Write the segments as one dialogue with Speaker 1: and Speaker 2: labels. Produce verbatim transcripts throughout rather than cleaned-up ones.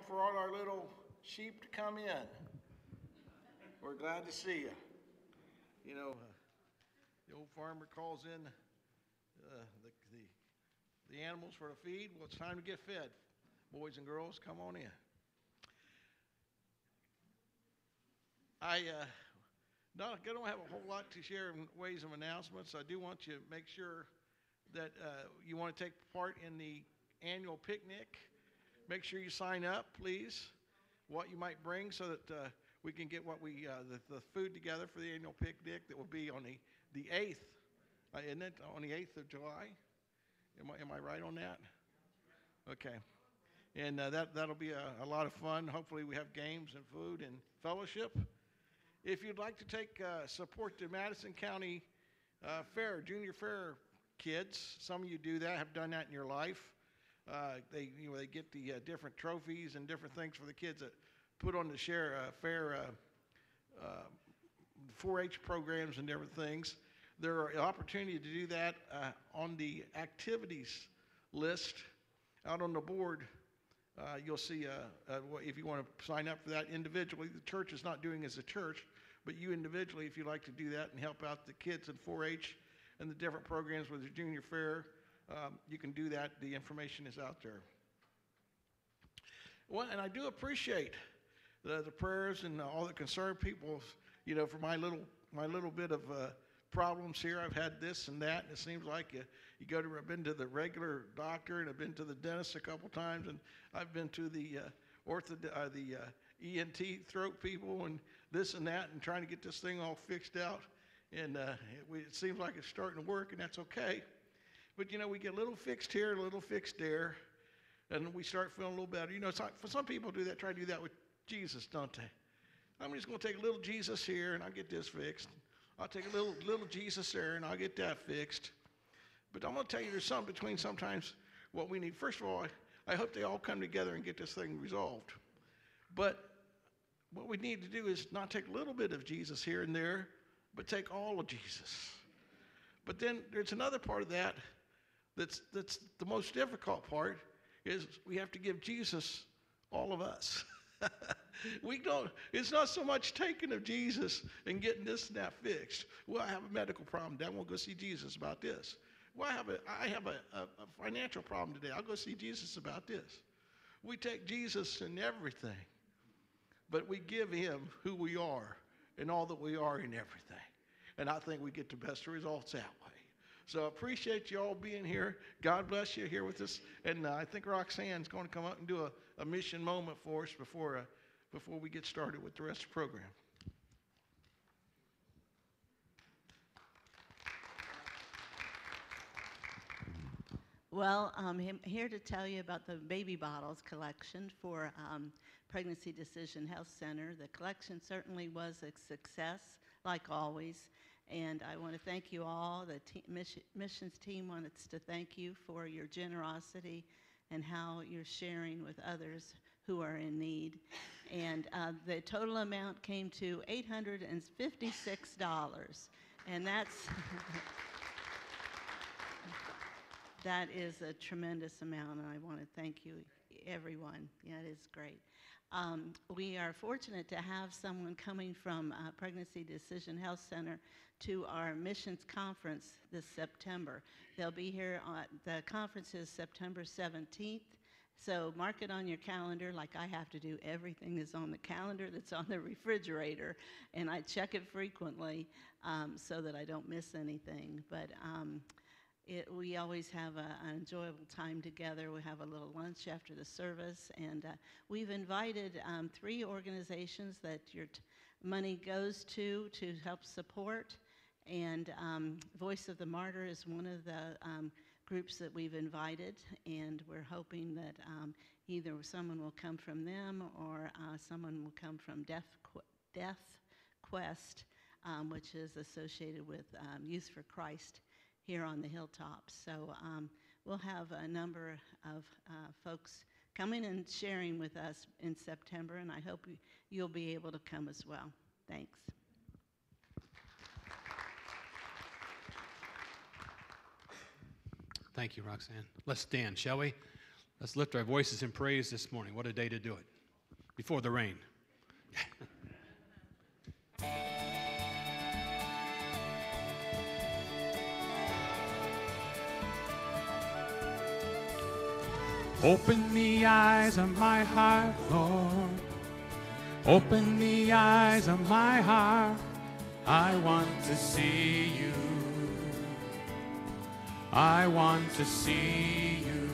Speaker 1: for all our little sheep to come in. We're glad to see you. You know, uh, the old farmer calls in uh, the, the, the animals for the feed. Well, it's time to get fed. Boys and girls, come on in. I uh, not, I don't have a whole lot to share in ways of announcements. I do want you to make sure that uh, you want to take part in the annual picnic. Make sure you sign up, please, what you might bring so that uh, we can get what we uh, the, the food together for the annual picnic that will be on the, the eighth, uh, isn't it? On the eighth of July? Am I, am I right on that? Okay. And uh, that, that'll be a, a lot of fun. Hopefully we have games and food and fellowship. If you'd like to take uh, support the Madison County uh, Fair, Junior Fair kids, some of you do that, have done that in your life. Uh, they, you know, they get the uh, different trophies and different things for the kids that put on the share uh, fair uh, uh, four H programs and different things. There are opportunity to do that uh, on the activities list out on the board. Uh, you'll see uh, uh, if you want to sign up for that individually. The church is not doing as a church, but you individually, if you'd like to do that and help out the kids in four H and the different programs with the Junior Fair, um, you can do that. The information is out there. Well, and I do appreciate the, the prayers and all the concerned people, you know, for my little my little bit of uh, problems here. I've had this and that, and it seems like you, you go to, I've been to the regular doctor, and I've been to the dentist a couple times, and I've been to the uh, ortho, uh, the uh, E N T throat people, and this and that, and trying to get this thing all fixed out. And uh, it, we, it seems like it's starting to work, and that's okay. But, you know, we get a little fixed here, a little fixed there, and we start feeling a little better. You know, so, for some people do that, try to do that with Jesus, don't they? I'm just going to take a little Jesus here, and I'll get this fixed. I'll take a little little Jesus there, and I'll get that fixed. But I'm going to tell you there's something between sometimes what we need. First of all, I, I hope they all come together and get this thing resolved. But what we need to do is not take a little bit of Jesus here and there, but take all of Jesus. But then there's another part of that that's that's the most difficult part, is we have to give Jesus all of us. We don't, it's not so much taking of Jesus and getting this and that fixed. Well, I have a medical problem. Then we'll go see Jesus about this. Well, I have a, I have a, a, a financial problem today. I'll go see Jesus about this. We take Jesus in everything, but we give him who we are and all that we are in everything. And I think we get the best results that way. So I appreciate you all being here. God bless you here with us. And uh, I think Roxanne's going to come up and do a, a mission moment for us before, uh, before we get started with the rest of the program.
Speaker 2: Well, I'm here to tell you about the baby bottles collection for um, Pregnancy Decision Health Center. The collection certainly was a success, like always. And I want to thank you all. The te- mission, missions team wants to thank you for your generosity and how you're sharing with others who are in need. And uh, the total amount came to eight hundred fifty-six dollars. And that's, that is a tremendous amount, and I want to thank you, everyone. Yeah, it is great. Um, we are fortunate to have someone coming from uh, Pregnancy Decision Health Center to our missions conference this September. They'll be here on, the conference is September seventeenth, so mark it on your calendar like I have to do. Everything is on the calendar that's on the refrigerator, and I check it frequently um, so that I don't miss anything. But um, It, we always have a, an enjoyable time together. We have a little lunch after the service, and uh, we've invited um, three organizations that your t- money goes to to help support, and um, Voice of the Martyr is one of the um, groups that we've invited, and we're hoping that um, either someone will come from them or uh, someone will come from Deaf, Qu- Deaf Quest, um, which is associated with um, Youth for Christ here on the hilltops. So um, we'll have a number of uh, folks coming and sharing with us in September, and I hope you'll be able to come as well. Thanks.
Speaker 3: Thank you, Roxanne. Let's stand, shall we? Let's lift our voices in praise this morning. What a day to do it. before the rain. Open the eyes of my heart, Lord. Open the eyes of my heart. I want to see you. I want to see you.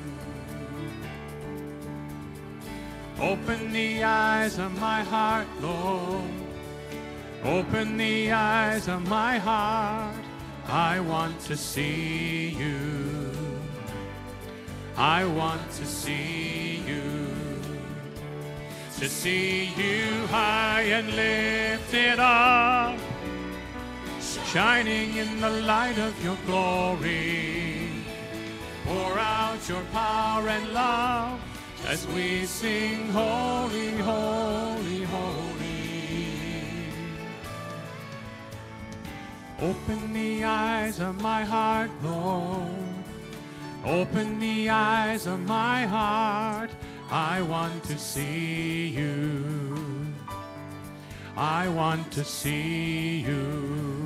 Speaker 3: Open the eyes of my heart, Lord. Open the eyes of my heart. I want to see you. I want to see you. To see you high and lifted up, shining in the light of your glory. Pour out your power and love as we sing, holy, holy, holy. Open the eyes of my heart, Lord. Open the eyes of my heart. I want to see you. I want to see you.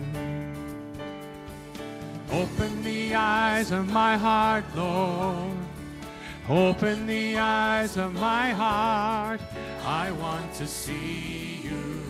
Speaker 3: Open the eyes of my heart, Lord. Open the eyes of my heart. I want to see you.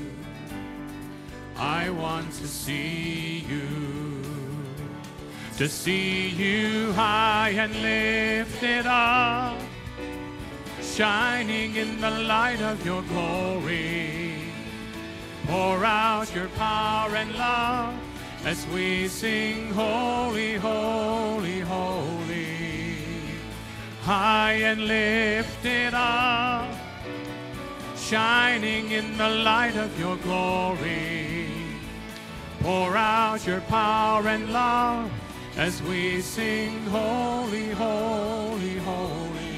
Speaker 3: I want to see you. To see you high and lifted up, shining in the light of your glory. Pour out your power and love as we sing, holy, holy, holy. High and lifted up, shining in the light of your glory. Pour out your power and love as we sing, holy, holy, holy.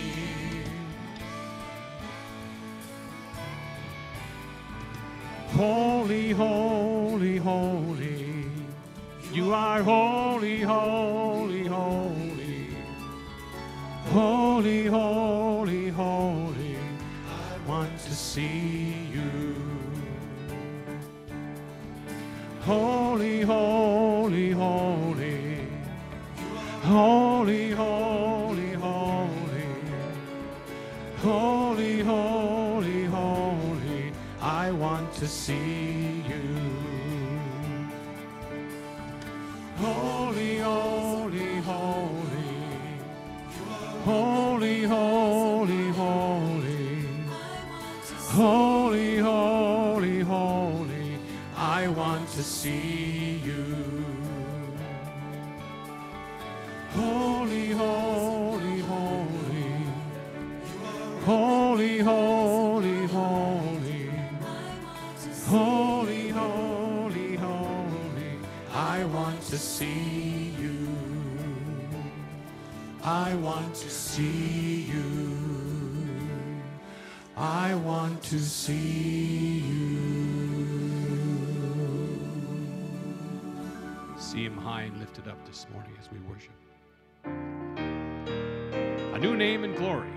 Speaker 3: Holy, holy, holy. You are holy, holy, holy. Holy, holy, holy. I want to see you. Holy, holy, holy. Holy, holy, holy. Holy, holy, holy. I want to see you. Holy, holy, holy. Holy, holy, holy. Holy, holy, holy. I want to see you. Holy, holy, holy. Holy, holy, holy. Holy, holy, holy. I want to see you. I want to see you. I want to see you. See him high and lifted up this morning as we worship. A new name and glory.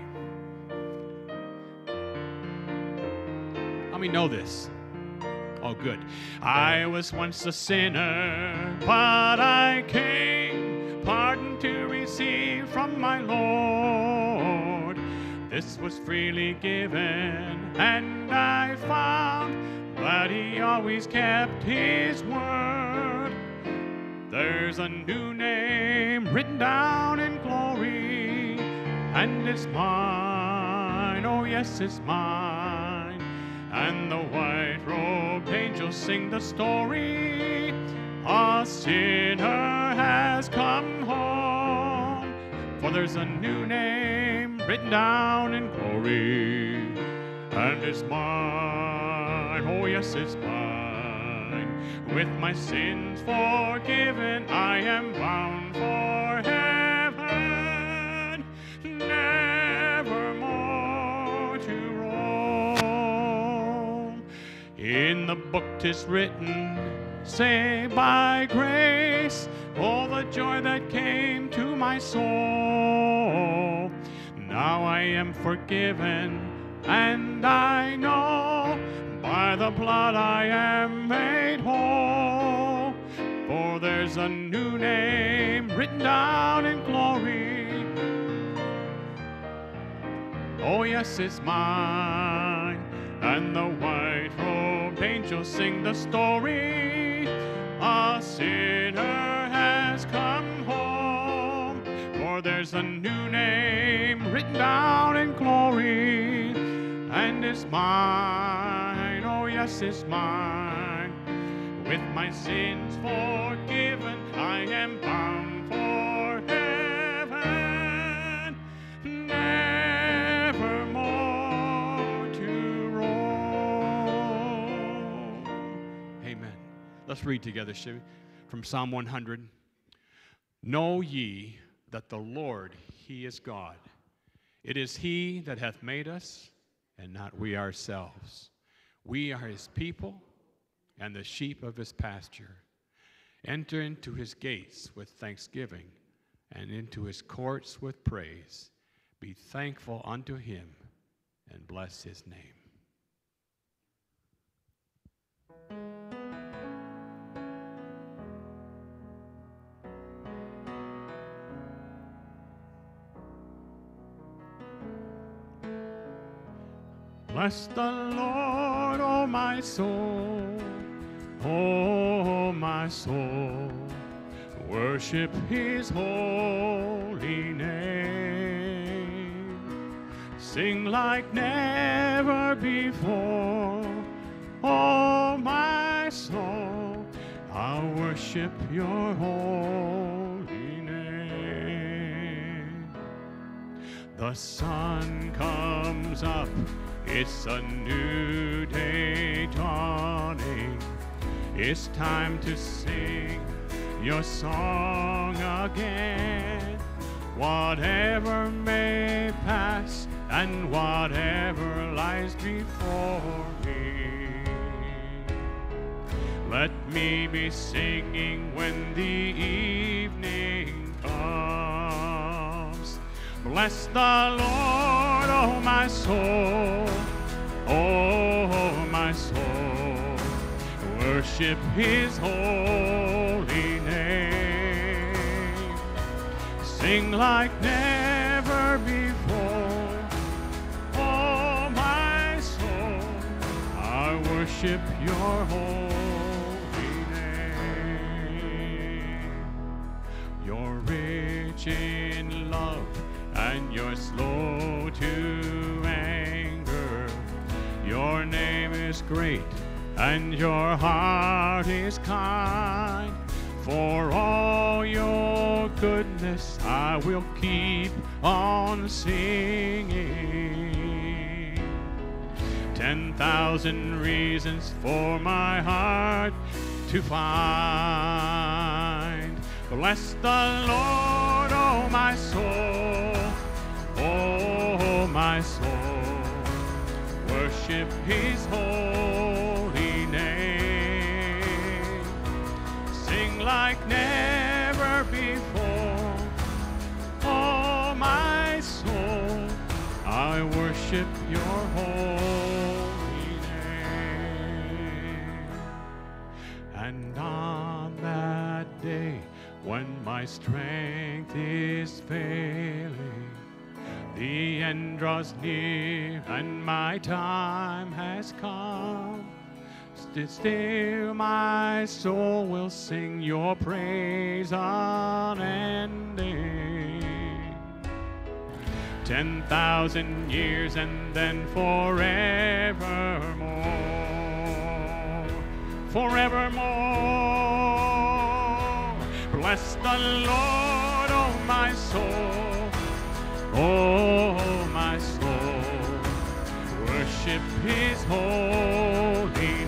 Speaker 3: How many know this? Oh, good. I was once a sinner, but I came, pardon to receive from my Lord. This was freely given, and I found that he always kept his word. There's a new name written down in glory, and it's mine, oh yes, it's mine. And the white-robed angels sing the story, a sinner has come home. For there's a new name written down in glory, and it's mine, oh yes, it's mine. With my sins forgiven, I am bound for heaven, nevermore to roam. In the book 'tis written, saved by grace, oh, the joy that came to my soul. Now I am forgiven, and I know by the blood I am made whole. For there's a new name written down in glory. Oh, yes, it's mine. And the white-robed angels sing the story. A sinner has come home. For there's a new name written down in glory. And it's mine. Oh, yes, it's mine. With my sins forgiven, I am bound for heaven, nevermore to roam. Amen. Let's read together, shall we? From Psalm one hundred. Know ye that the Lord, he is God. It is he that hath made us, and not we ourselves. We are his people, and the sheep of his pasture. Enter into his gates with thanksgiving, and into his courts with praise. Be thankful unto him, and bless his name. Bless the Lord, O my soul, O my soul, worship his holy name. Sing like never before, O my soul, I'll worship your holy name. The sun comes up, it's a new day dawning. It's time to sing your song again. Whatever may pass and whatever lies before me, let me be singing when the evening comes. Bless the Lord, oh my soul, oh my soul, worship his holy name. Sing like never before, oh my soul, I worship your holy name. You're rich in love and you're slow to anger. Your name is great and your heart is kind. For all your goodness I will keep on singing. Ten thousand reasons for my heart to find. Bless the Lord, oh my soul, oh my soul, worship his holy name. Sing like never before, oh my soul, I worship your holy name. And on that day when my strength is failing, the end draws near and my time has come, still my soul will sing your praise unending. Ten thousand years and then forevermore, forevermore. Bless the Lord, oh my soul, oh my soul, worship his holy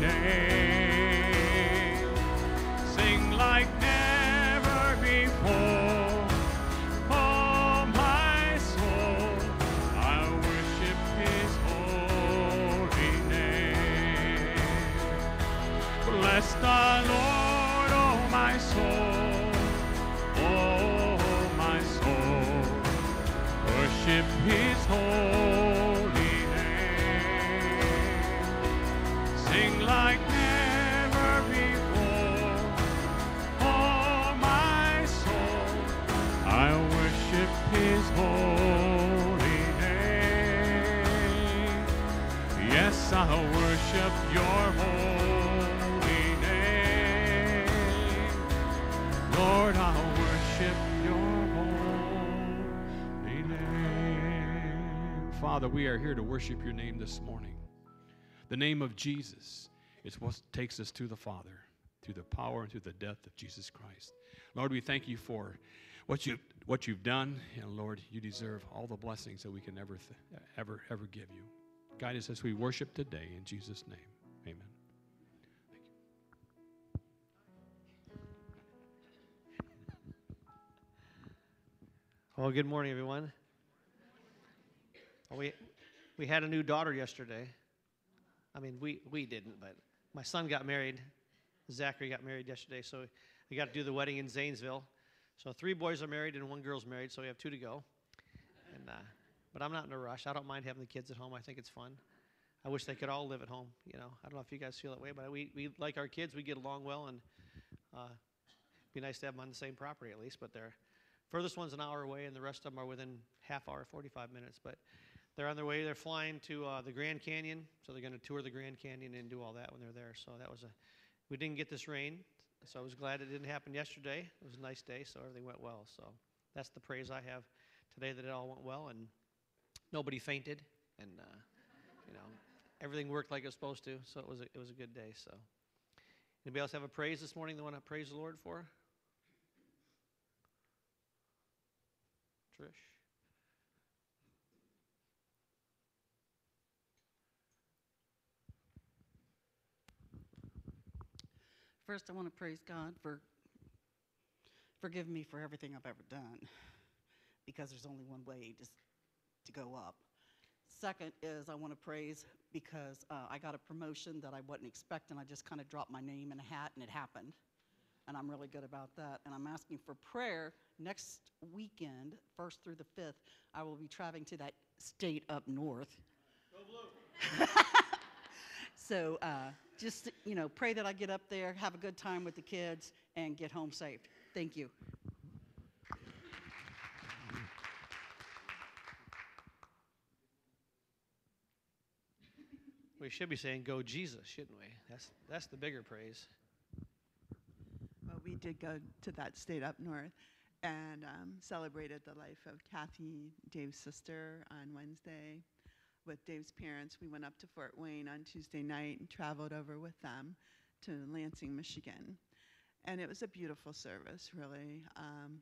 Speaker 3: name. Sing like never before, oh my soul, I worship his holy name. Bless the Lord, oh my soul, oh my soul, worship his holy name. sing like never before. Oh, my soul, I worship his holy name. Yes, I worship your holy name. Lord, I worship your holy name. Father, we are here to worship your name this morning. The name of Jesus is what takes us to the Father, through the power and through the death of Jesus Christ. Lord, we thank you for what you what you've done, and Lord, you deserve all the blessings that we can ever th- ever ever give you. Guide us as we worship today in Jesus' name. Amen. Thank you.
Speaker 4: Well, good morning, everyone. Well, we we had a new daughter yesterday. I mean, we we didn't, but my son got married. Zachary got married yesterday, so we got to do the wedding in Zanesville. So three boys are married and one girl's married, so we have two to go. And uh, but I'm not in a rush. I don't mind having the kids at home. I think it's fun. I wish they could all live at home. You know, I don't know if you guys feel that way, but we we like our kids. We get along well, and uh, it'd be nice to have them on the same property at least. But they're furthest one's an hour away, and the rest of them are within half hour, forty-five minutes. But they're on their way. They're flying to uh, the Grand Canyon, so they're going to tour the Grand Canyon and do all that when they're there. So that was a. We didn't get this rain, so I was glad it didn't happen yesterday. It was a nice day, so everything went well. So that's the praise I have today, that it all went well and nobody fainted, and uh, you know, everything worked like it was supposed to. So it was a, it was a good day. So anybody else have a praise this morning they want to praise the Lord for? Trish.
Speaker 5: First, I want to praise God for forgiving me for everything I've ever done, because there's only one way to, to go up. Second is I want to praise because uh, I got a promotion that I wasn't expecting. I just kind of dropped my name in a hat, and it happened. And I'm really good about that. And I'm asking for prayer. Next weekend, first through the fifth, I will be traveling to that state up north. Go Blue! So uh, just, you know, pray that I get up there, have a good time with the kids, and get home safe. Thank you.
Speaker 4: We should be saying, "Go Jesus," shouldn't we? That's that's the bigger praise.
Speaker 6: Well, we did go to that state up north and um, celebrated the life of Kathy, Dave's sister, on Wednesday. With Dave's parents, we went up to Fort Wayne on Tuesday night and traveled over with them to Lansing, Michigan. And it was a beautiful service, really. Um,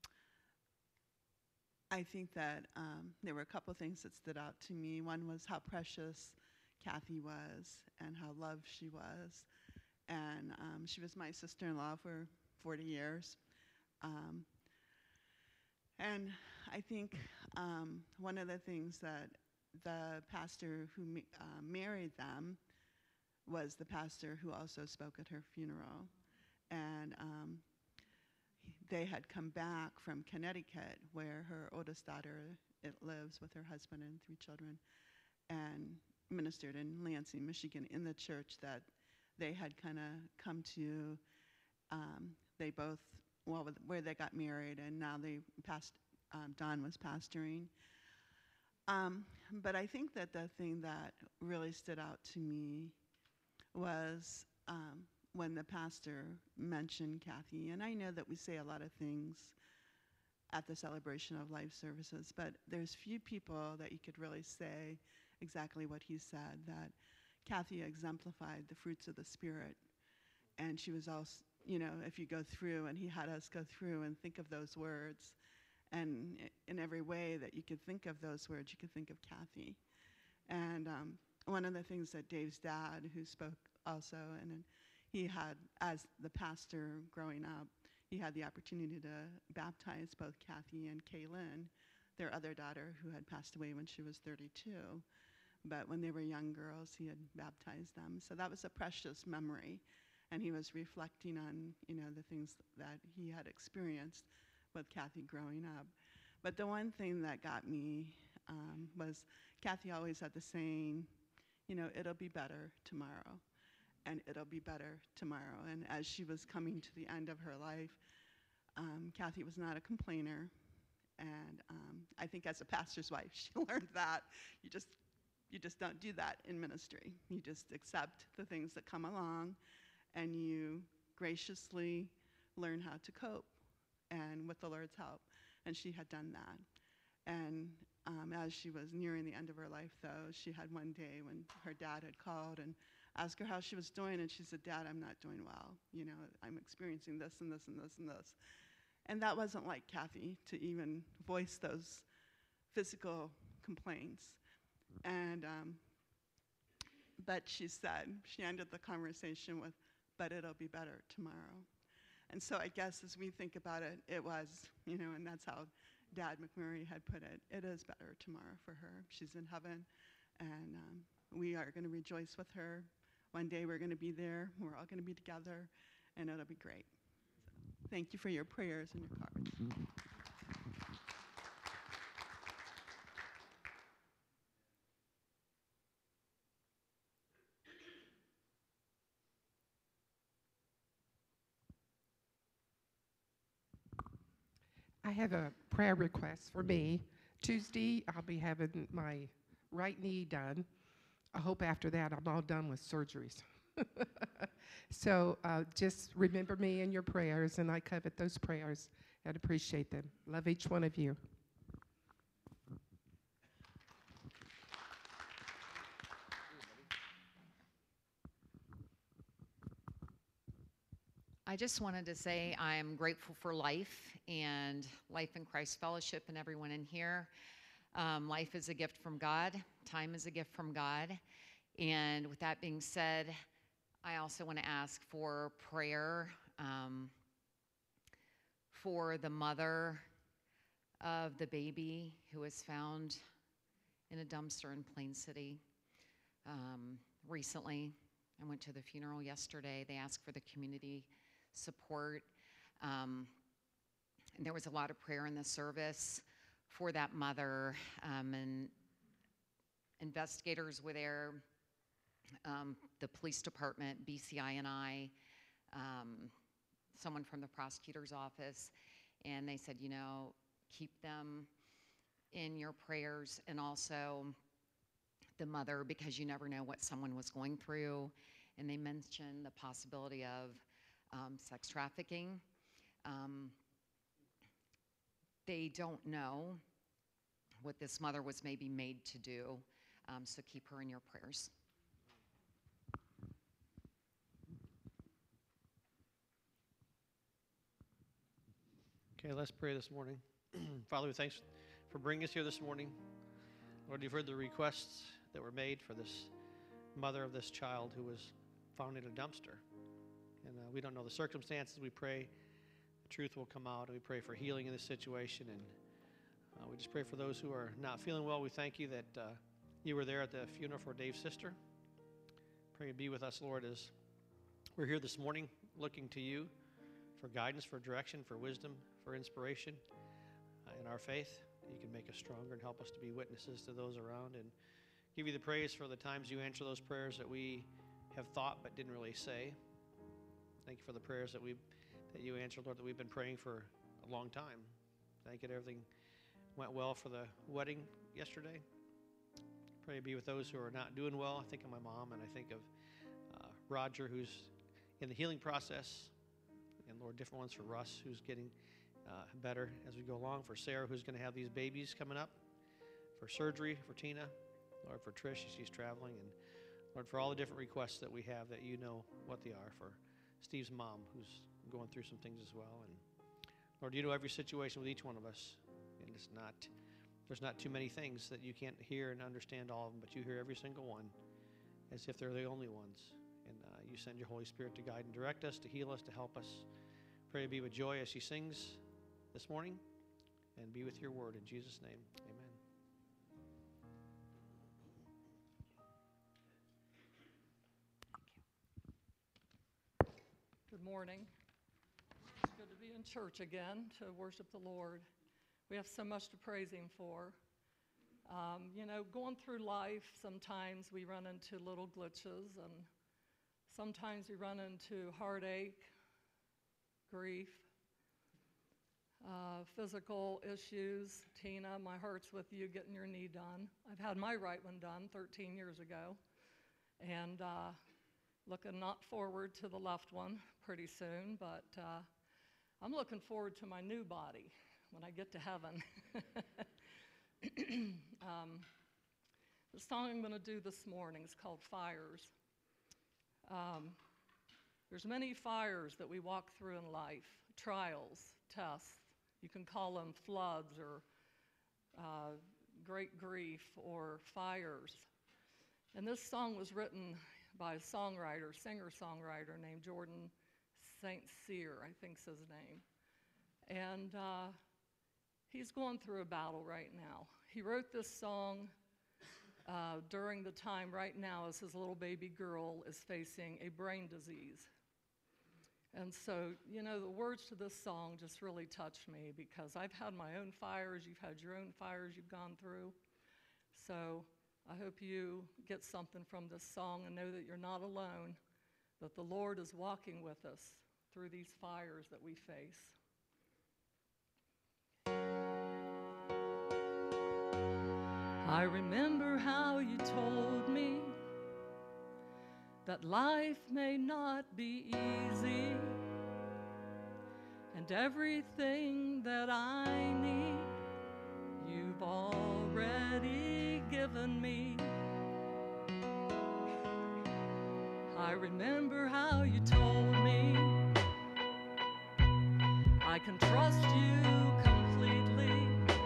Speaker 6: I think that um, there were a couple things that stood out to me. One was how precious Kathy was and how loved she was. And um, she was my sister-in-law for forty years. Um, and I think um, one of the things that the pastor who ma- uh, married them was the pastor who also spoke at her funeral. And um, they had come back from Connecticut, where her oldest daughter it lives with her husband and three children, and ministered in Lansing, Michigan, in the church that they had kind of come to. Um, they both, well, with, where they got married, and now they passed, um, Don was pastoring. Um, but I think that the thing that really stood out to me was um, when the pastor mentioned Kathy. And I know that we say a lot of things at the Celebration of Life services, but there's few people that you could really say exactly what he said, that Kathy exemplified the fruits of the Spirit. And she was also, you know, if you go through, and he had us go through and think of those words, and in every way that you could think of those words, you could think of Kathy. And um, one of the things that Dave's dad, who spoke also, and he had, as the pastor growing up, he had the opportunity to baptize both Kathy and Kaylin, their other daughter, who had passed away when she was thirty-two. But when they were young girls, he had baptized them. So that was a precious memory. And he was reflecting on, you know, the things that he had experienced with Kathy growing up. But the one thing that got me um, was Kathy always had the saying, you know, it'll be better tomorrow. and it'll be better tomorrow. And as she was coming to the end of her life, um, Kathy was not a complainer. And um, I think as a pastor's wife, she learned that you just you just don't do that in ministry. You just accept the things that come along, and you graciously learn how to cope, and with the Lord's help. And she had done that. And um, as she was nearing the end of her life, though, she had one day when her dad had called and asked her how she was doing, and she said, "Dad, I'm not doing well. You know, I'm experiencing this and this and this and this." And that wasn't like Kathy to even voice those physical complaints. And, um, but she said, she ended the conversation with, "But it'll be better tomorrow." And so I guess as we think about it, it was, you know, and that's how Dad McMurray had put it, it is better tomorrow for her. She's in heaven, and um, we are going to rejoice with her. One day we're going to be there, we're all going to be together, and it'll be great. So thank you for your prayers and your cards.
Speaker 7: I have a prayer request for me. Tuesday, I'll be having my right knee done. I hope after that I'm all done with surgeries. So uh, just remember me in your prayers, and I covet those prayers and appreciate them. Love each one of you.
Speaker 8: I just wanted to say I am grateful for life and Life in Christ Fellowship and everyone in here. Um, life is a gift from God. Time is a gift from God. And with that being said, I also want to ask for prayer um, for the mother of the baby who was found in a dumpster in Plain City um, recently. I went to the funeral yesterday. They asked for the community support. Um, and there was a lot of prayer in the service for that mother, um, and investigators were there, um, the police department, B C I and I, um, someone from the prosecutor's office, and they said, you know, keep them in your prayers, and also the mother, because you never know what someone was going through. And they mentioned the possibility of Um, sex trafficking. Um, they don't know what this mother was maybe made to do, um, so keep her in your prayers.
Speaker 4: Okay, let's pray this morning. Father, we thanks for bringing us here this morning. Lord, you've heard the requests that were made for this mother of this child who was found in a dumpster. And uh, we don't know the circumstances. We pray the truth will come out, and we pray for healing in this situation. And uh, we just pray for those who are not feeling well. We thank you that uh, you were there at the funeral for Dave's sister. Pray you be with us, Lord, as we're here this morning looking to you for guidance, for direction, for wisdom, for inspiration uh, in our faith. You can make us stronger and help us to be witnesses to those around, and give you the praise for the times you answer those prayers that we have thought but didn't really say. Thank you for the prayers that we that you answered, Lord, that we've been praying for a long time. Thank you that everything went well for the wedding yesterday. Pray be with those who are not doing well. I think of my mom, and I think of uh, Roger, who's in the healing process. And Lord, different ones for Russ, who's getting uh, better as we go along. For Sarah, who's going to have these babies coming up. For surgery, for Tina. Lord, for Trish, she's traveling. And Lord, for all the different requests that we have that you know what they are. For Steve's mom, who's going through some things as well. And Lord, you know every situation with each one of us. And it's not, there's not too many things that you can't hear and understand all of them, but you hear every single one as if they're the only ones. And uh, you send your Holy Spirit to guide and direct us, to heal us, to help us. Pray to be with Joy as she sings this morning, and be with your word. In Jesus' name, amen.
Speaker 9: Good morning. It's good to be in church again to worship the Lord. We have so much to praise Him for. Um, you know, going through life, sometimes we run into little glitches, and Sometimes we run into heartache, grief, uh, physical issues. Tina, my heart's with you getting your knee done. I've had my right one done thirteen years ago, and uh, looking not forward to the left one pretty soon, but uh, I'm looking forward to my new body when I get to heaven. um, the song I'm going to do this morning is called Fires. Um, there's many fires that we walk through in life, trials, tests. You can call them floods or uh, great grief or fires. And this song was written by a songwriter, singer-songwriter named Jordan Saint Cyr, I think's his name. And uh, he's going through a battle right now. He wrote this song uh, during the time right now as his little baby girl is facing a brain disease. And so, you know, the words to this song just really touched me because I've had my own fires, you've had your own fires you've gone through. So I hope you get something from this song and know that you're not alone, that the Lord is walking with us through these fires that we face. I remember how you told me that life may not be easy, and everything that I need you've already given me. I remember how you told me I can trust you completely,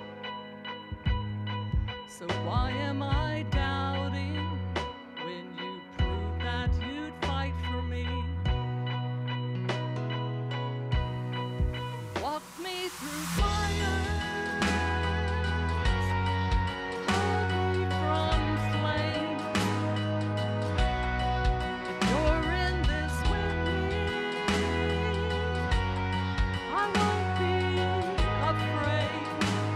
Speaker 9: so why am I doubting when you proved that you'd fight for me? Walk me through fire, hold me from flame. If you're in this with me, I won't be afraid.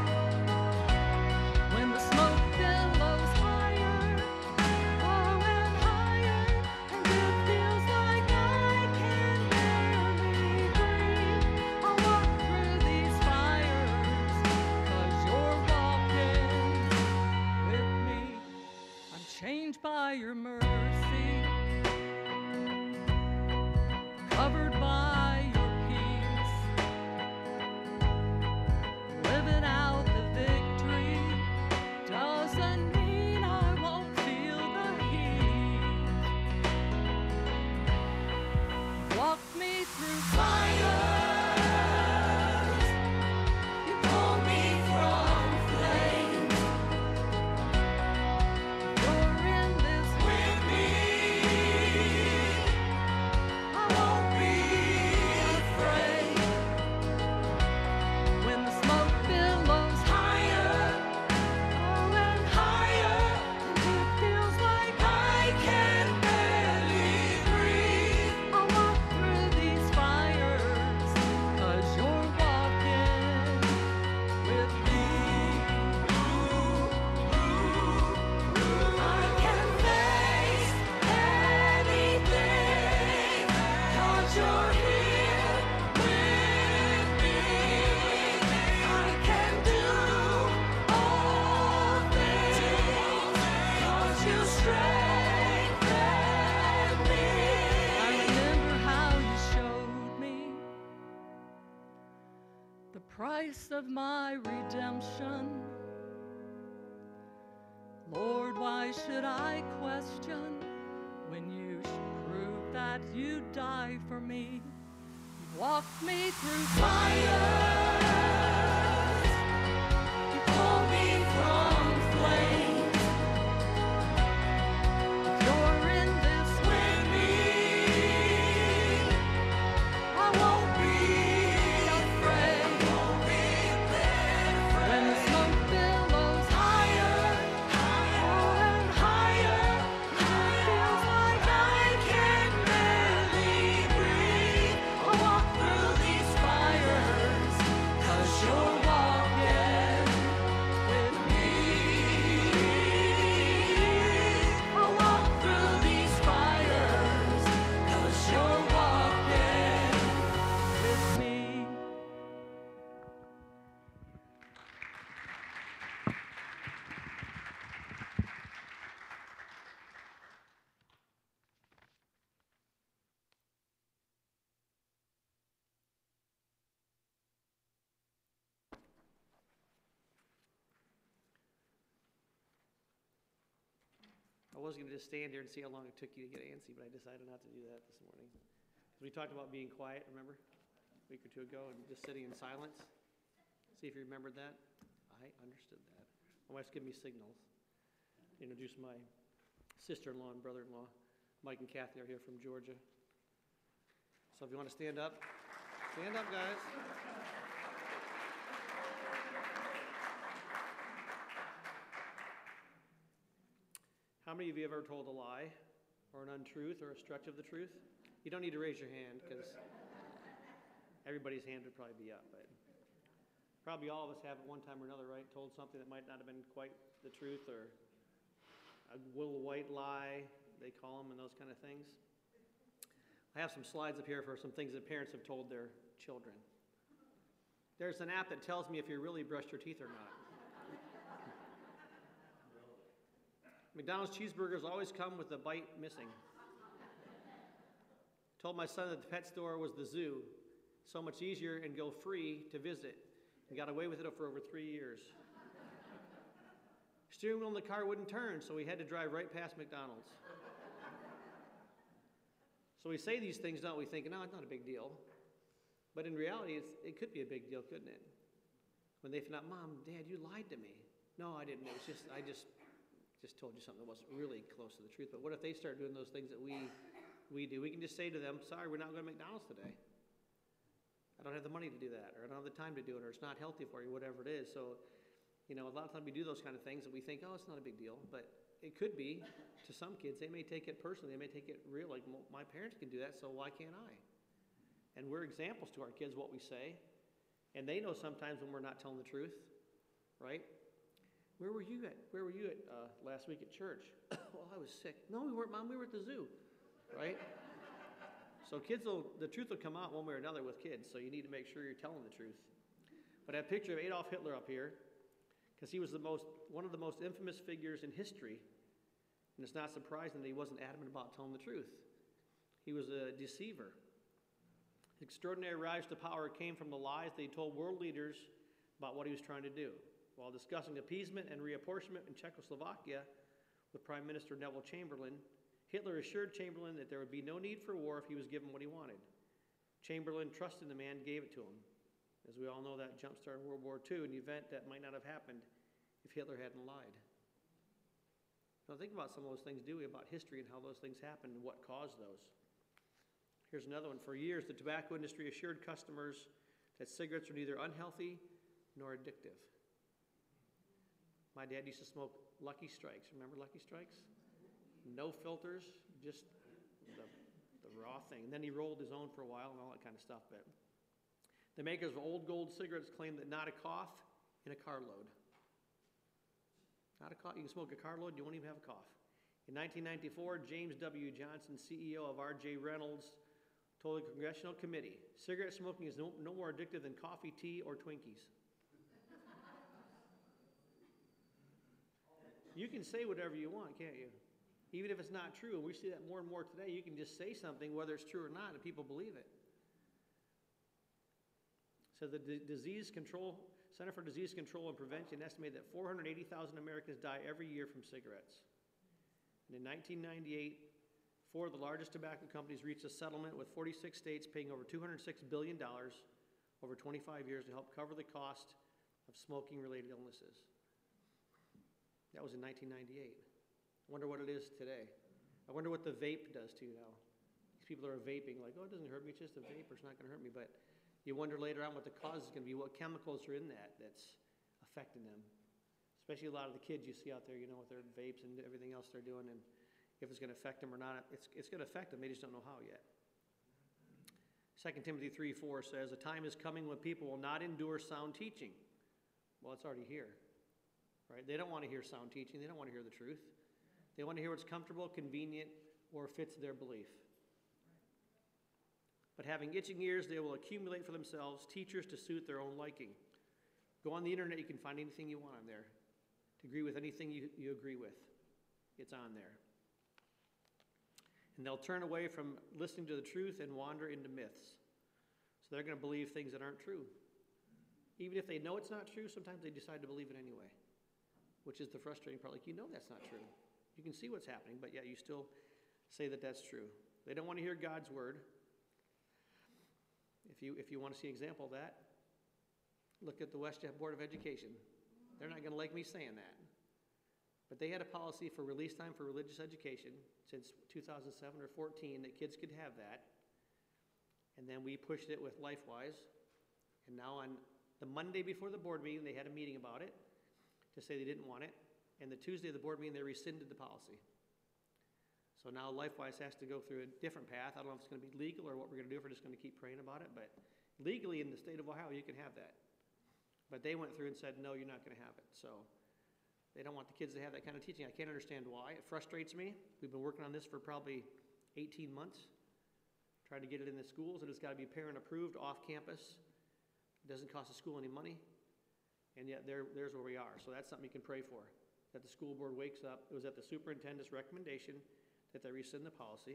Speaker 9: When the smoke billows higher, oh and higher, and it feels like I can barely breathe, I'll walk through these fires, 'cause you're walking with me. I'm changed by your mercy, covered by your peace, living out the victory doesn't mean I won't feel the heat. Walk me through fires, you pull me from flames. You're in this with me, I won't be afraid. When the smoke billows higher, oh and higher, and it feels like I can barely breathe, I'll walk through these fires, 'cause you're walking with me. I can face anything, 'cause you're here with me. I can do all things, 'cause you strengthen me. I remember how you showed me the price of my redemption. Lord, why should I question when you prove that you die for me? You walked me through fires, you pull me from flames. If you're in this with me, I won't be afraid. When the smoke billows higher, oh and higher, and it feels like I can barely breathe, I'll walk through these fires, 'cause
Speaker 4: I was going to just stand here and see how long it took you to get antsy, but I decided not to do that this morning. We talked about being quiet, remember? A week or two ago, and just sitting in silence. See if you remembered that. I understood that. My wife's giving me signals. Introduce my sister-in-law and brother-in-law. Mike and Kathy are here from Georgia. So if you want to stand up, stand up, guys. How many of you have ever told a lie or an untruth or a stretch of the truth? You don't need to raise your hand because everybody's hand would probably be up. But probably all of us have at one time or another, right? Told something that might not have been quite the truth, or a little white lie, they call them, and those kind of things. I have some slides up here for some things that parents have told their children. There's an app that tells me if you really brushed your teeth or not. McDonald's cheeseburgers always come with the bite missing. Told my son that the pet store was the zoo, so much easier and go free to visit, and got away with it for over three years. Steering wheel in the car wouldn't turn, so we had to drive right past McDonald's. So we say these things, don't we, thinking, no, it's not a big deal. But in reality, it's, it could be a big deal, couldn't it? When they found out, Mom, Dad, you lied to me. No, I didn't. It was just, I just, just told you something that wasn't really close to the truth. But what if they start doing those things that we, we do? We can just say to them, sorry, we're not going to McDonald's today. I don't have the money to do that, or I don't have the time to do it, or it's not healthy for you, whatever it is. So, you know, a lot of times we do those kind of things and we think, oh, it's not a big deal. But it could be to some kids. They may take it personally. They may take it real, like, well, my parents can do that, so why can't I? And we're examples to our kids what we say. And they know sometimes when we're not telling the truth, right? Where were you at? Where were you at uh, last week at church? Well, I was sick. No, we weren't, Mom. We were at the zoo, right? So kids will, the truth will come out one way or another with kids, so you need to make sure you're telling the truth. But I have a picture of Adolf Hitler up here because he was the most, one of the most infamous figures in history, and it's not surprising that he wasn't adamant about telling the truth. He was a deceiver. His extraordinary rise to power came from the lies that he told world leaders about what he was trying to do. While discussing appeasement and reapportionment in Czechoslovakia with Prime Minister Neville Chamberlain, Hitler assured Chamberlain that there would be no need for war if he was given what he wanted. Chamberlain trusted the man, gave it to him. As we all know, that jump-started World War Two, an event that might not have happened if Hitler hadn't lied. Now think about some of those things, do we, about history and how those things happened and what caused those. Here's another one. For years, the tobacco industry assured customers that cigarettes are neither unhealthy nor addictive. My dad used to smoke Lucky Strikes. Remember Lucky Strikes? No filters, just the, the raw thing. And then he rolled his own for a while and all that kind of stuff. But the makers of Old Gold cigarettes claim that not a cough in a carload. Not a cough. You can smoke a carload, you won't even have a cough. In nineteen ninety-four, James W. Johnson, C E O of R J Reynolds, told the Congressional Committee, cigarette smoking is no, no more addictive than coffee, tea, or Twinkies. You can say whatever you want, can't you? Even if it's not true. And we see that more and more today. You can just say something, whether it's true or not, and people believe it. So the D- Disease Control, Center for Disease Control and Prevention estimated that four hundred eighty thousand Americans die every year from cigarettes. And in nineteen ninety-eight, four of the largest tobacco companies reached a settlement with forty-six states paying over two hundred six billion dollars over twenty-five years to help cover the cost of smoking-related illnesses. That was in nineteen ninety-eight. I wonder what it is today. I wonder what the vape does to you now. These people are vaping like, oh, it doesn't hurt me, it's just a vape, it's not going to hurt me. But you wonder later on what the cause is going to be, what chemicals are in that that's affecting them. Especially a lot of the kids you see out there, you know, with their vapes and everything else they're doing, and if it's going to affect them or not. It's, it's going to affect them, they just don't know how yet. Second Timothy three four says, a time is coming when people will not endure sound teaching. Well, it's already here. Right? They don't want to hear sound teaching. They don't want to hear the truth. They want to hear what's comfortable, convenient, or fits their belief. But having itching ears, they will accumulate for themselves teachers to suit their own liking. Go on the internet. You can find anything you want on there. To agree with anything you, you agree with, it's on there. And they'll turn away from listening to the truth and wander into myths. So they're going to believe things that aren't true. Even if they know it's not true, sometimes they decide to believe it anyway. Which is the frustrating part. Like, you know that's not true. You can see what's happening, but yet you still say that that's true. They don't want to hear God's word. If you, if you want to see an example of that, look at the West Jeff Board of Education. They're not going to like me saying that. But they had a policy for release time for religious education since two thousand seven or fourteen that kids could have that. And then we pushed it with LifeWise. And now on the Monday before the board meeting, they had a meeting about it to say they didn't want it. And the Tuesday of the board meeting, they rescinded the policy. So now LifeWise has to go through a different path. I don't know if it's going to be legal or what we're going to do if we're just going to keep praying about it. But legally in the state of Ohio, you can have that. But they went through and said, no, you're not going to have it. So they don't want the kids to have that kind of teaching. I can't understand why. It frustrates me. We've been working on this for probably eighteen months, trying to get it in the schools, and it's got to be parent approved, off campus. It doesn't cost the school any money. And yet there, there's where we are. So that's something you can pray for, that the school board wakes up. It was at the superintendent's recommendation that they rescind the policy.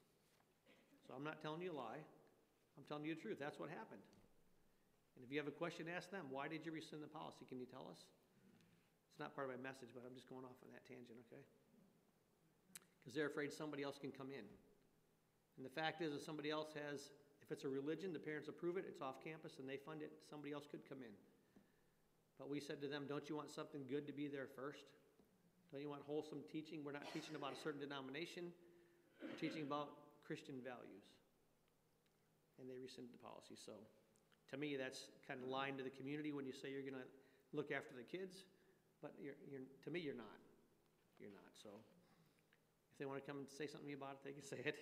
Speaker 4: So I'm not telling you a lie. I'm telling you the truth. That's what happened. And if you have a question, ask them, why did you rescind the policy? Can you tell us? It's not part of my message, but I'm just going off on that tangent, okay? Because they're afraid somebody else can come in. And the fact is, if somebody else has, if it's a religion, the parents approve it, it's off campus, and they fund it, somebody else could come in. But we said to them, don't you want something good to be there first? Don't you want wholesome teaching? We're not teaching about a certain denomination. We're teaching about Christian values. And they rescinded the policy. So to me, that's kind of lying to the community when you say you're going to look after the kids. But you're, you're, to me, you're not. You're not. So if they want to come and say something about it, they can say it.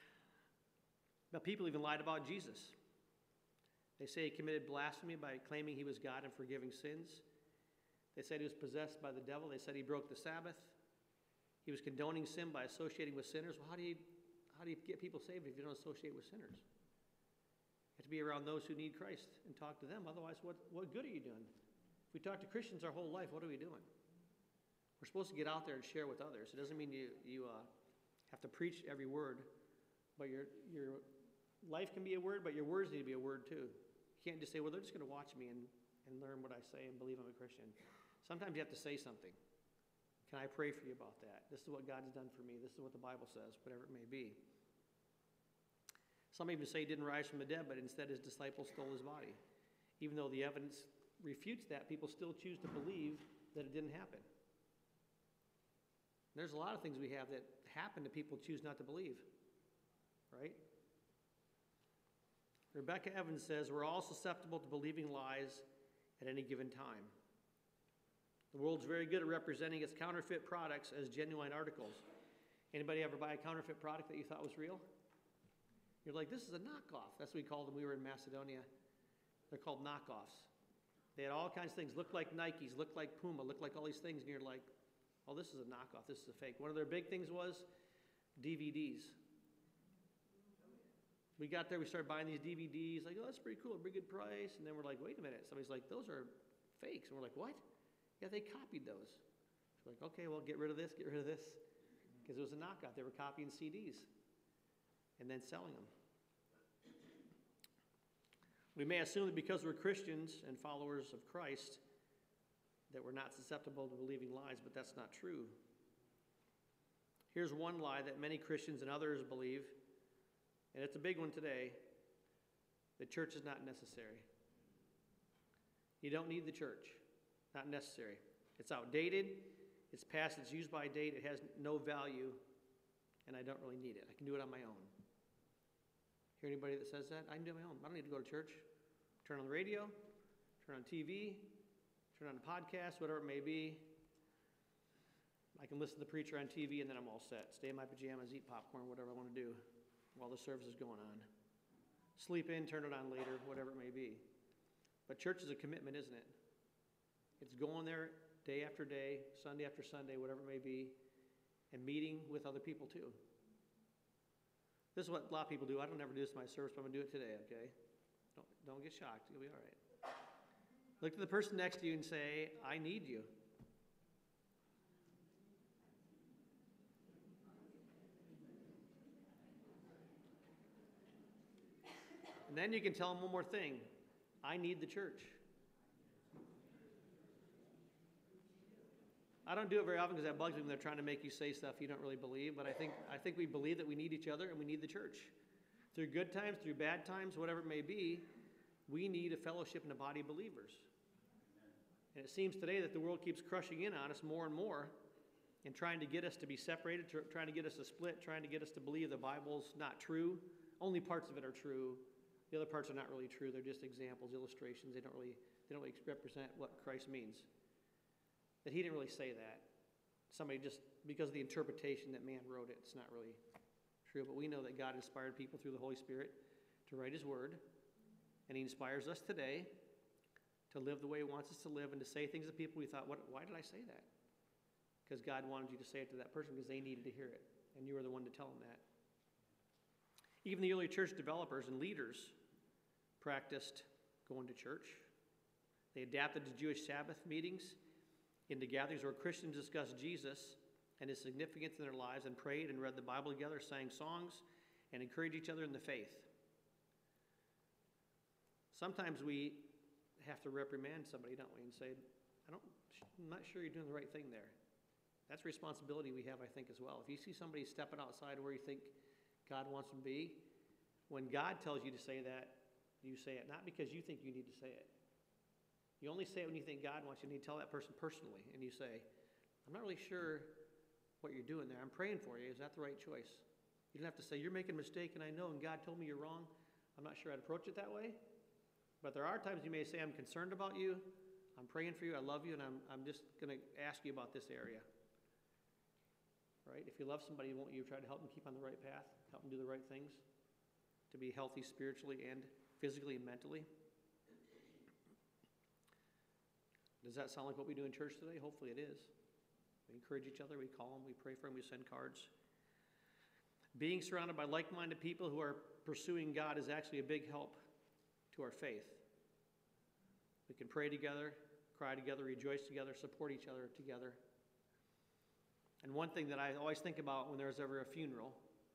Speaker 4: But people even lied about Jesus. They say he committed blasphemy by claiming he was God and forgiving sins. They said he was possessed by the devil. They said he broke the Sabbath. He was condoning sin by associating with sinners. Well, how do you, how do you get people saved if you don't associate with sinners? You have to be around those who need Christ and talk to them. Otherwise, what, what good are you doing? If we talk to Christians our whole life, what are we doing? We're supposed to get out there and share with others. It doesn't mean you, you uh, have to preach every word, but your, your life can be a word, but your words need to be a word too. You can't just say, well, they're just going to watch me and, and learn what I say and believe I'm a Christian. Sometimes you have to say something. Can I pray for you about that? This is what God's done for me. This is what the Bible says, whatever it may be. Some even say he didn't rise from the dead, but instead his disciples stole his body. Even though the evidence refutes that, people still choose to believe that it didn't happen. There's a lot of things we have that happen that people choose not to believe, right? Rebecca Evans says, we're all susceptible to believing lies at any given time. The world's very good at representing its counterfeit products as genuine articles. Anybody ever buy a counterfeit product that you thought was real? You're like, this is a knockoff. That's what we called them. We were in Macedonia. They're called knockoffs. They had all kinds of things. Looked like Nikes, looked like Puma, looked like all these things. And you're like, oh, this is a knockoff. This is a fake. One of their big things was D V Ds. We got there, we started buying these D V Ds. Like, oh, that's pretty cool, pretty good price. And then we're like, wait a minute. Somebody's like, those are fakes. And we're like, what? Yeah, they copied those. We're like, okay, well, get rid of this, get rid of this. Because it was a knockoff. They were copying C Ds and then selling them. We may assume that because we're Christians and followers of Christ that we're not susceptible to believing lies, but that's not true. Here's one lie that many Christians and others believe, and it's a big one today. The church is not necessary. You don't need the church. Not necessary. It's outdated. It's past its use by date. It has no value, and I don't really need it. I can do it on my own. Hear anybody that says that? I can do it on my own. I don't need to go to church. Turn on the radio, turn on T V, turn on a podcast, whatever it may be. I can listen to the preacher on T V, and then I'm all set. Stay in my pajamas, eat popcorn, whatever I want to do while the service is going on. Sleep in, turn it on later, whatever it may be. But church is a commitment, isn't it? It's going there day after day, Sunday after Sunday, whatever it may be, and meeting with other people too. This is what a lot of people do. I don't ever do this in my service, but I'm going to do it today, okay? Don't, don't get shocked. You'll be all right. Look to the person next to you and say, I need you. And then you can tell them one more thing. I need the church. I I don't do it very often because that bugs me when they're trying to make you say stuff you don't really believe, but I think, I think we believe that we need each other and we need the church. Through good times, through bad times, whatever it may be, we need a fellowship in a body of believers. And it seems today that the world keeps crushing in on us more and more and trying to get us to be separated, tr- trying to get us to split, trying to get us to believe the Bible's not true. Only parts of it are true. The other parts are not really true. They're just examples, illustrations. They don't really, they don't really represent what Christ means. That he didn't really say that. Somebody just, because of the interpretation that man wrote it, it's not really true. But we know that God inspired people through the Holy Spirit to write his word. And he inspires us today to live the way he wants us to live and to say things to people we thought, what, why did I say that? Because God wanted you to say it to that person because they needed to hear it. And you were the one to tell them that. Even the early church developers and leaders practiced going to church. They adapted to Jewish Sabbath meetings into gatherings where Christians discussed Jesus and his significance in their lives and prayed and read the Bible together, sang songs, and encouraged each other in the faith. Sometimes we have to reprimand somebody, don't we, and say, I don't, I'm not sure you're doing the right thing there. That's a responsibility we have, I think, as well. If you see somebody stepping outside where you think God wants them to be, when God tells you to say that, you say it, not because you think you need to say it. You only say it when you think God wants you, and you tell that person personally, and you say, I'm not really sure what you're doing there. I'm praying for you. Is that the right choice? You don't have to say, you're making a mistake, and I know, and God told me you're wrong. I'm not sure I'd approach it that way. But there are times you may say, I'm concerned about you. I'm praying for you. I love you, and I'm, I'm just going to ask you about this area. Right? If you love somebody, won't you try to help them keep on the right path, help them do the right things, to be healthy spiritually and physically and mentally? Does that sound like what we do in church today? Hopefully it is. We encourage each other, we call them, we pray for them, we send cards. Being surrounded by like-minded people who are pursuing God is actually a big help to our faith. We can pray together, cry together, rejoice together, support each other together. And one thing that I always think about when there's ever a funeral,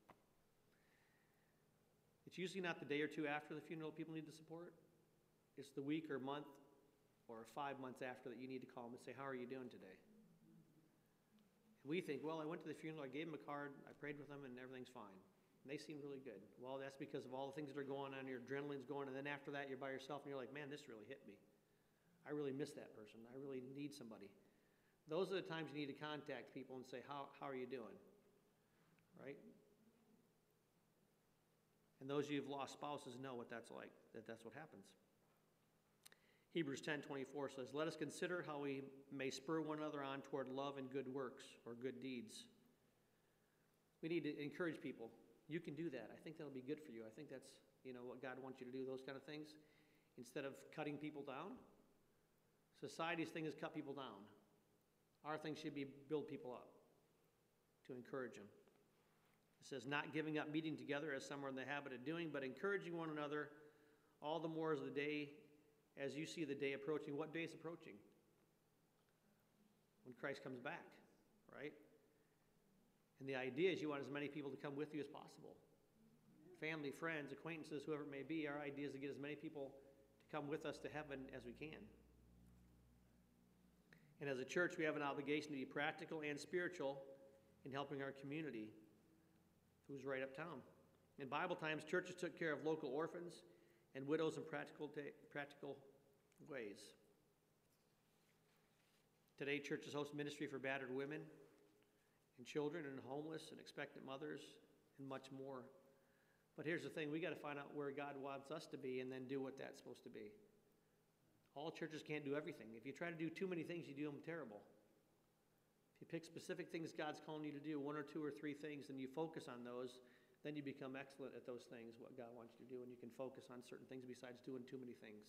Speaker 4: it's usually not the day or two after the funeral people need the support. It's the week or month or five months after that you need to call them and say, how are you doing today? And we think, well, I went to the funeral, I gave them a card, I prayed with them, and everything's fine. And they seem really good. Well, that's because of all the things that are going on, your adrenaline's going, and then after that you're by yourself and you're like, man, this really hit me. I really miss that person. I really need somebody. Those are the times you need to contact people and say, how, how are you doing? Right? And those of you who've lost spouses know what that's like, that that's what happens. Hebrews ten twenty-four says, let us consider how we may spur one another on toward love and good works or good deeds. We need to encourage people. You can do that. I think that'll be good for you. I think that's, you know, what God wants you to do, those kind of things. Instead of cutting people down. Society's thing is cut people down. Our thing should be build people up, to encourage them. It says, not giving up meeting together as some are in the habit of doing, but encouraging one another all the more as the day, as you see the day approaching. What day is approaching? When Christ comes back, right? And the idea is you want as many people to come with you as possible. Family, friends, acquaintances, whoever it may be, our idea is to get as many people to come with us to heaven as we can. And as a church, we have an obligation to be practical and spiritual in helping our community, who's right uptown. In Bible times, churches took care of local orphans and widows in practical, ta- practical ways. Today, churches host ministry for battered women and children and homeless and expectant mothers and much more. But here's the thing, we got to find out where God wants us to be and then do what that's supposed to be. All churches can't do everything. If you try to do too many things, you do them terrible. If you pick specific things God's calling you to do, one or two or three things, and you focus on those, then you become excellent at those things, what God wants you to do, and you can focus on certain things besides doing too many things.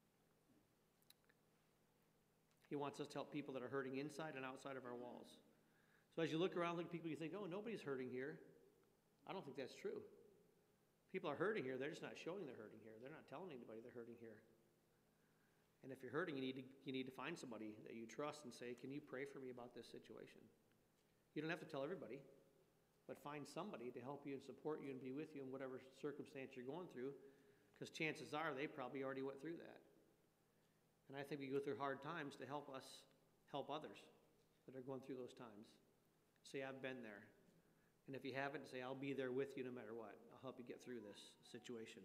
Speaker 4: He wants us to help people that are hurting inside and outside of our walls. So as you look around, look at people, you think, oh, nobody's hurting here. I don't think that's true. People are hurting here. They're just not showing they're hurting here. They're not telling anybody they're hurting here. And if you're hurting, you need to, you need to find somebody that you trust and say, can you pray for me about this situation? You don't have to tell everybody, but find somebody to help you and support you and be with you in whatever circumstance you're going through, because chances are they probably already went through that. And I think we go through hard times to help us help others. that are going through those times. Say, I've been there. And if you haven't, say, I'll be there with you no matter what. I'll help you get through this situation.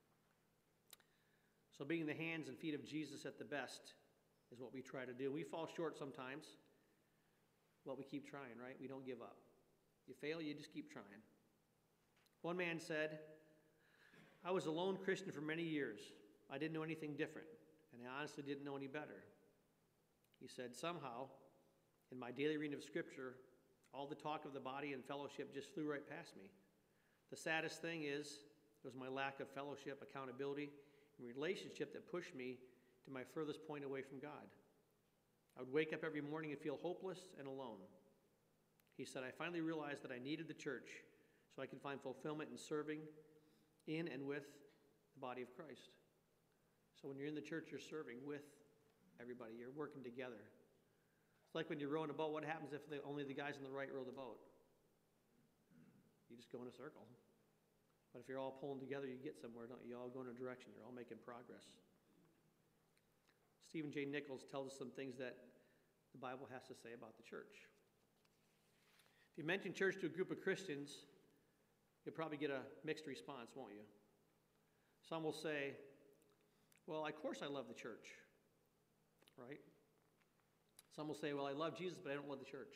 Speaker 4: So being the hands and feet of Jesus at the best is what we try to do. We fall short sometimes, but we keep trying, right? We don't give up. You fail, you just keep trying. One man said, I was a lone Christian for many years. I didn't know anything different, and I honestly didn't know any better. He said, somehow, in my daily reading of Scripture, all the talk of the body and fellowship just flew right past me. The saddest thing is, it was my lack of fellowship, accountability, and relationship that pushed me to my furthest point away from God. I would wake up every morning and feel hopeless and alone. He said, I finally realized that I needed the church so I could find fulfillment in serving in and with the body of Christ. So when you're in the church, you're serving with everybody. You're working together. It's like when you're rowing a boat. What happens if the, only the guys on the right row the boat? You just go in a circle. But if you're all pulling together, you get somewhere, don't you? You all go in a direction. You're all making progress. Stephen J. Nichols tells us some things that the Bible has to say about the church. If you mention church to a group of Christians, you'll probably get a mixed response, won't you? Some will say, well, of course I love the church, right? Some will say, well, I love Jesus, but I don't love the church.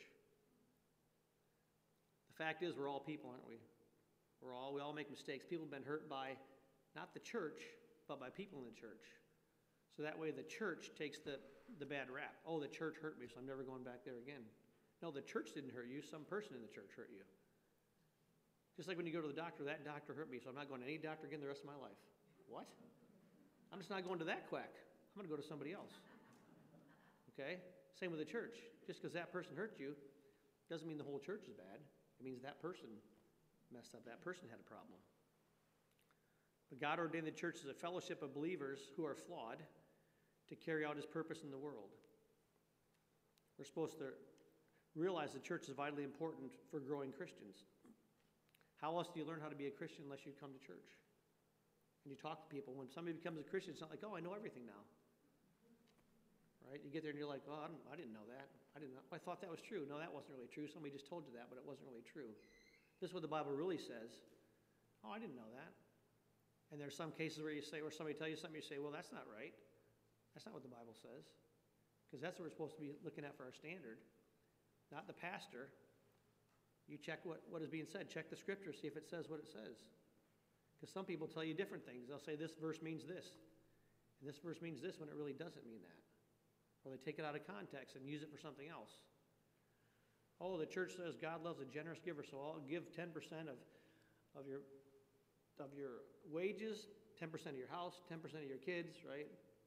Speaker 4: The fact is, we're all people, aren't we? We're all, we all make mistakes. People have been hurt by not the church, but by people in the church. So that way the church takes the, the bad rap. Oh, the church hurt me, so I'm never going back there again. No, the church didn't hurt you. Some person in the church hurt you. Just like when you go to the doctor, that doctor hurt me, so I'm not going to any doctor again the rest of my life. What? I'm just not going to that quack. I'm going to go to somebody else. Okay? Same with the church. Just because that person hurt you doesn't mean the whole church is bad. It means that person messed up. That person had a problem. But God ordained the church as a fellowship of believers who are flawed to carry out his purpose in the world. We're supposed to realize the church is vitally important for growing Christians. How else do you learn how to be a Christian unless you come to church? And you talk to people. When somebody becomes a Christian, it's not like, oh, I know everything now. Right? You get there and you're like, oh, I, don't, I didn't know that. I didn't know. I thought that was true. No, that wasn't really true. Somebody just told you that, but it wasn't really true. This is what the Bible really says. Oh, I didn't know that. And there's some cases where you say, or somebody tells you something, you say, well, that's not right. That's not what the Bible says. Because that's what we're supposed to be looking at for our standard. Not the pastor. You check what, what is being said. Check the scripture, see if it says what it says. Because some people tell you different things. They'll say this verse means this. And this verse means this when it really doesn't mean that. Or they take it out of context and use it for something else. Oh, the church says God loves a generous giver, so I'll give ten percent of, of, your, of your wages, ten percent of your house, ten percent of your kids, right?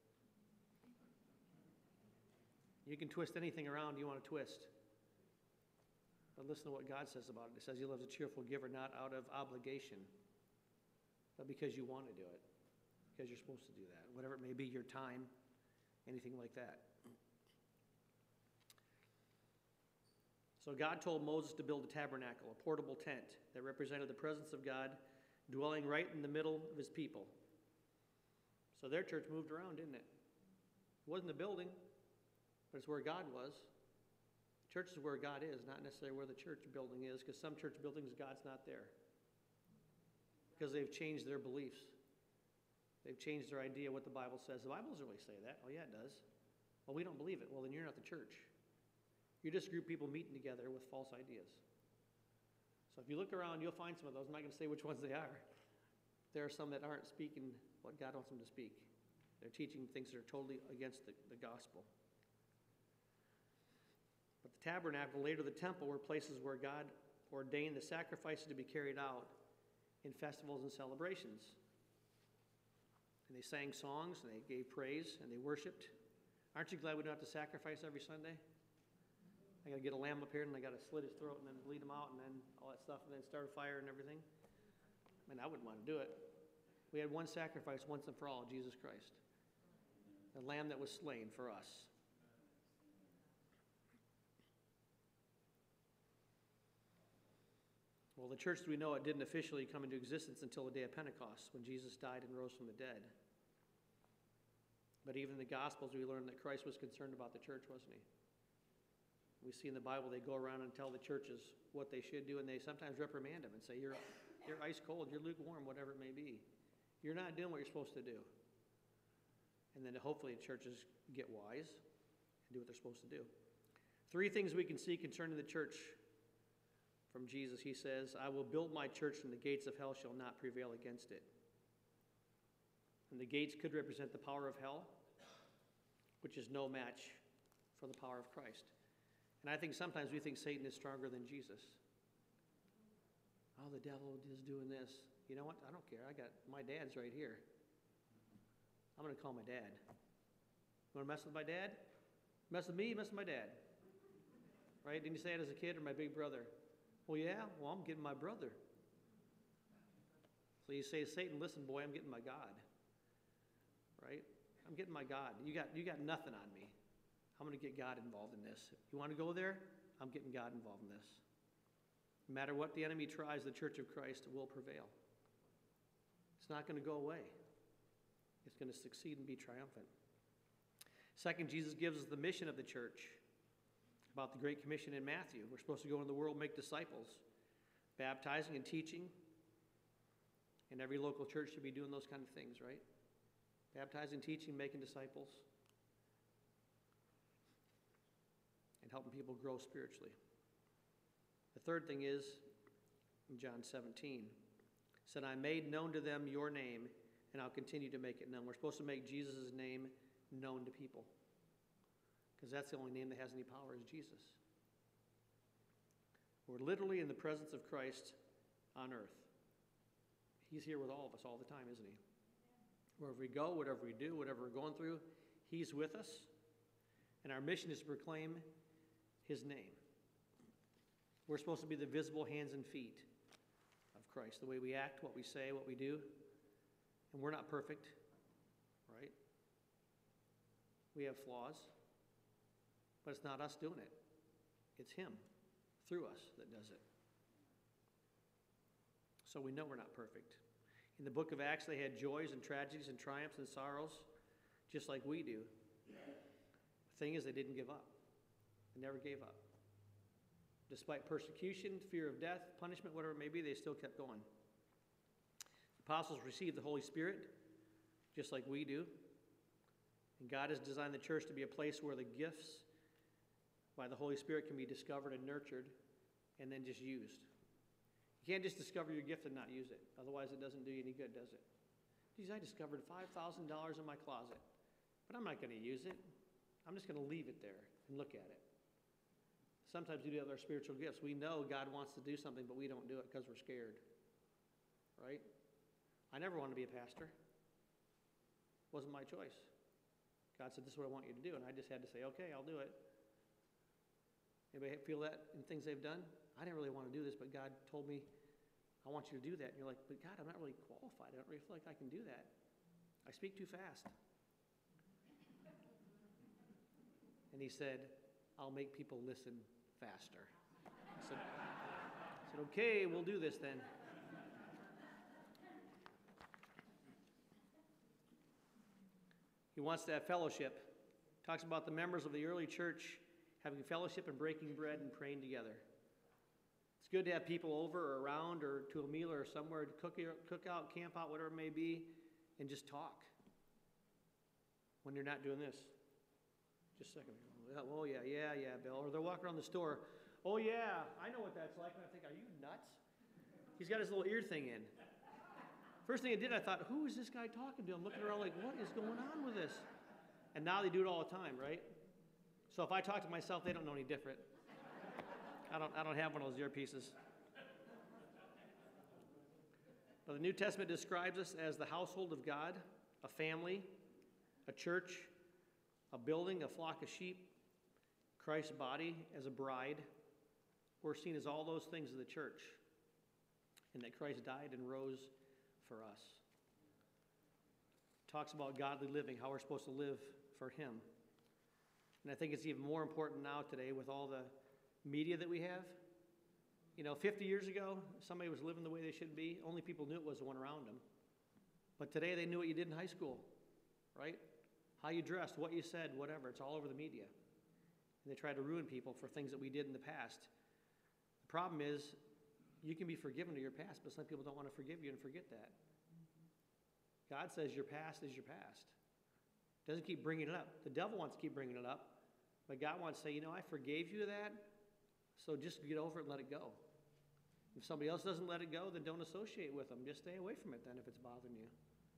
Speaker 4: You can twist anything around you want to twist. But listen to what God says about it. It says he loves a cheerful giver, not out of obligation, but because you want to do it, because you're supposed to do that, whatever it may be, your time, anything like that. So God told Moses to build a tabernacle, a portable tent that represented the presence of God dwelling right in the middle of his people. So their church moved around, didn't it? It wasn't a building, but it's where God was. Church is where God is, not necessarily where the church building is, because some church buildings, God's not there. Because they've changed their beliefs. They've changed their idea of what the Bible says. The Bible doesn't really say that. Oh, yeah, it does. Well, we don't believe it. Well, then you're not the church. You're just a group of people meeting together with false ideas. So if you look around, you'll find some of those. I'm not going to say which ones they are. There are some that aren't speaking what God wants them to speak. They're teaching things that are totally against the, the gospel. But the tabernacle, later the temple, were places where God ordained the sacrifices to be carried out in festivals and celebrations. And they sang songs, and they gave praise, and they worshiped. Aren't you glad we don't have to sacrifice every Sunday? I got to get a lamb up here, and I got to slit his throat, and then bleed him out, and then all that stuff, and then start a fire and everything. I mean, I wouldn't want to do it. We had one sacrifice once and for all, Jesus Christ. The lamb that was slain for us. Well, the church as we know it didn't officially come into existence until the day of Pentecost, when Jesus died and rose from the dead. But even in the Gospels, we learn that Christ was concerned about the church, wasn't he? We see in the Bible they go around and tell the churches what they should do, and they sometimes reprimand them and say, you're, you're ice cold, you're lukewarm, whatever it may be. You're not doing what you're supposed to do. And then hopefully churches get wise and do what they're supposed to do. Three things we can see concerning the church from Jesus. He says, I will build my church and the gates of hell shall not prevail against it. And the gates could represent the power of hell, which is no match for the power of Christ. And I think sometimes we think Satan is stronger than Jesus. Oh, the devil is doing this. You know what? I don't care. I got my dad's right here. I'm going to call my dad. You want to mess with my dad? Mess with me, mess with my dad. Right? Didn't you say it as a kid, or my big brother? Well, yeah. Well, I'm getting my brother. So you say, Satan, listen, boy, I'm getting my God. Right? I'm getting my God. You got, you got nothing on me. I'm going to get God involved in this. You want to go there? I'm getting God involved in this. No matter what the enemy tries, the Church of Christ will prevail. It's not going to go away. It's going to succeed and be triumphant. Second, Jesus gives us the mission of the church about the Great Commission in Matthew. We're supposed to go into the world and make disciples, baptizing and teaching. And every local church should be doing those kind of things, right? Baptizing, teaching, making disciples, and helping people grow spiritually. The third thing is, in John seventeen, said, I made known to them your name, and I'll continue to make it known. We're supposed to make Jesus' name known to people, because that's the only name that has any power is Jesus. We're literally in the presence of Christ on earth. He's here with all of us all the time, isn't he? Wherever we go, whatever we do, whatever we're going through, he's with us. And our mission is to proclaim his name. We're supposed to be the visible hands and feet of Christ, the way we act, what we say, what we do. And we're not perfect, right? We have flaws, but it's not us doing it. It's him through us that does it. So we know we're not perfect. In the book of Acts, they had joys and tragedies and triumphs and sorrows, just like we do. The thing is, they didn't give up. They never gave up. Despite persecution, fear of death, punishment, whatever it may be, they still kept going. The apostles received the Holy Spirit, just like we do. And God has designed the church to be a place where the gifts by the Holy Spirit can be discovered and nurtured and then just used. You can't just discover your gift and not use it. Otherwise, it doesn't do you any good, does it? Geez, I discovered five thousand dollars in my closet, but I'm not going to use it. I'm just going to leave it there and look at it. Sometimes we do have our spiritual gifts. We know God wants to do something, but we don't do it because we're scared. Right? I never wanted to be a pastor. It wasn't my choice. God said, this is what I want you to do, and I just had to say, okay, I'll do it. Anybody feel that in things they've done? I didn't really want to do this, but God told me, I want you to do that. And you're like, but God, I'm not really qualified. I don't really feel like I can do that. I speak too fast. And he said, I'll make people listen faster. I said, I said, okay, we'll do this then. He wants to have fellowship. Talks about the members of the early church having fellowship and breaking bread and praying together. It's good to have people over or around or to a meal or somewhere to cook, cook out, camp out, whatever it may be, and just talk when you're not doing this. Just a second. Oh, yeah, yeah, yeah, Bill. Or they're walking around the store. Oh, yeah, I know what that's like. And I think, are you nuts? He's got his little ear thing in. First thing I did, I thought, who is this guy talking to? I'm looking around like, what is going on with this? And now they do it all the time, right? So if I talk to myself, they don't know any different. I don't, I don't have one of those earpieces. But the New Testament describes us as the household of God, a family, a church, a building, a flock of sheep, Christ's body as a bride. We're seen as all those things in the church, and that Christ died and rose for us. Talks about godly living, how we're supposed to live for him. And I think it's even more important now today with all the media that we have. You know, fifty years ago, somebody was living the way they should be. Only people knew it was the one around them. But today they knew what you did in high school, right? How you dressed, what you said, whatever. It's all over the media. and they try to ruin people for things that we did in the past. The problem is, you can be forgiven of your past, but some people don't want to forgive you and forget that. God says your past is your past. Doesn't keep bringing it up. The devil wants to keep bringing it up, but God wants to say, you know, I forgave you of that, so just get over it and let it go. If somebody else doesn't let it go, then don't associate with them. Just stay away from it then if it's bothering you.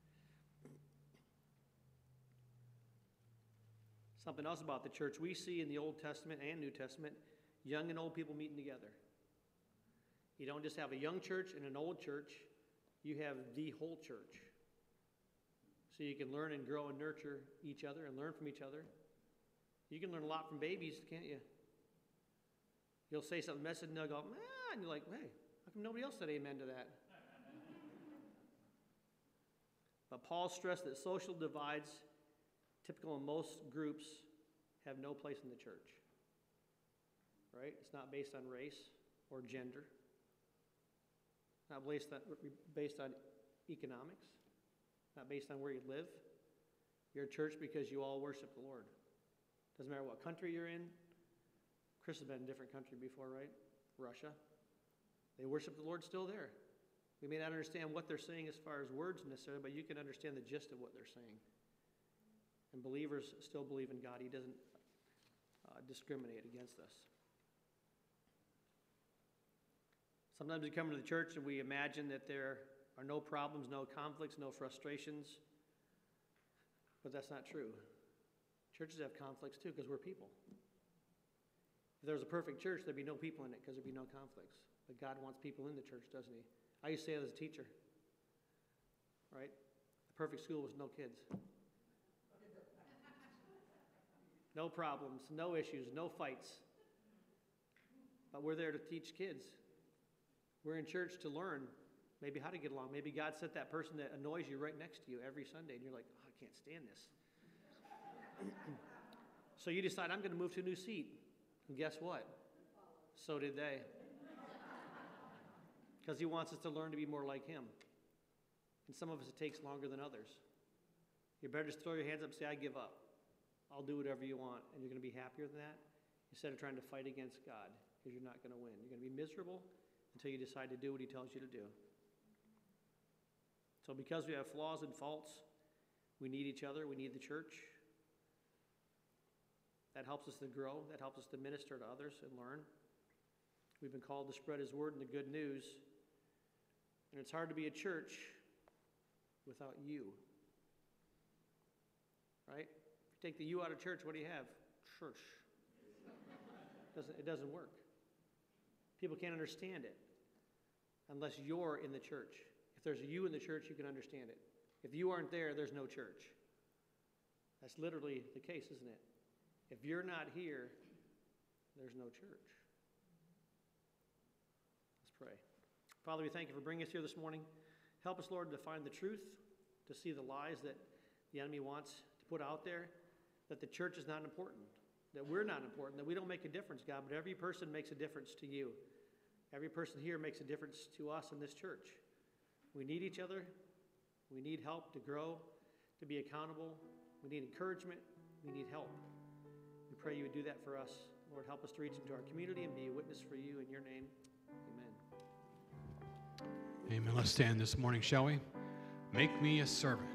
Speaker 4: Something else about the church. We see in the Old Testament and New Testament, young and old people meeting together. You don't just have a young church and an old church. You have the whole church. So you can learn and grow and nurture each other and learn from each other. You can learn a lot from babies, can't you? You'll say something, message, and they'll go, ah, and you're like, hey, how come nobody else said amen to that? But Paul stressed that social divides, typical in most groups, have no place in the church. Right? It's not based on race or gender. Not based on, based on economics. Not based on where you live. You're a church because you all worship the Lord. Doesn't matter what country you're in. Chris has been in a different country before, right? Russia. They worship the Lord still there. We may not understand what they're saying as far as words necessarily, but you can understand the gist of what they're saying. And believers still believe in God. He doesn't uh, discriminate against us. Sometimes we come to the church and we imagine that there are no problems, no conflicts, no frustrations. But that's not true. Churches have conflicts too because we're people. If there was a perfect church, there'd be no people in it because there'd be no conflicts. But God wants people in the church, doesn't he? I used to say that as a teacher. Right? The perfect school was no kids. No problems, no issues, no fights. But we're there to teach kids. We're in church to learn maybe how to get along. Maybe God set that person that annoys you right next to you every Sunday, and you're like, oh, I can't stand this. So you decide, I'm going to move to a new seat. And guess what? So did they. Because he wants us to learn to be more like him. And some of us, it takes longer than others. You better just throw your hands up and say, I give up. I'll do whatever you want, and you're going to be happier than that instead of trying to fight against God, because you're not going to win. You're going to be miserable until you decide to do what he tells you to do. So because we have flaws and faults, we need each other, we need the church. That helps us to grow, that helps us to minister to others and learn. We've been called to spread his word and the good news. And it's hard to be a church without you. Right? Take the you out of church, what do you have? Church. Doesn't, it doesn't work. People can't understand it unless you're in the church. If there's a you in the church, you can understand it. If you aren't there, there's no church. That's literally the case, isn't it? If you're not here, there's no church. Let's pray. Father, we thank you for bringing us here this morning. Help us, Lord, to find the truth, to see the lies that the enemy wants to put out there, that the church is not important, that we're not important, that we don't make a difference, God, but every person makes a difference to you. Every person here makes a difference to us in this church. We need each other. We need help to grow, to be accountable. We need encouragement. We need help. We pray you would do that for us. Lord, help us to reach into our community and be a witness for you. In your name, amen.
Speaker 3: Amen. Let's stand this morning, shall we? Make me a servant.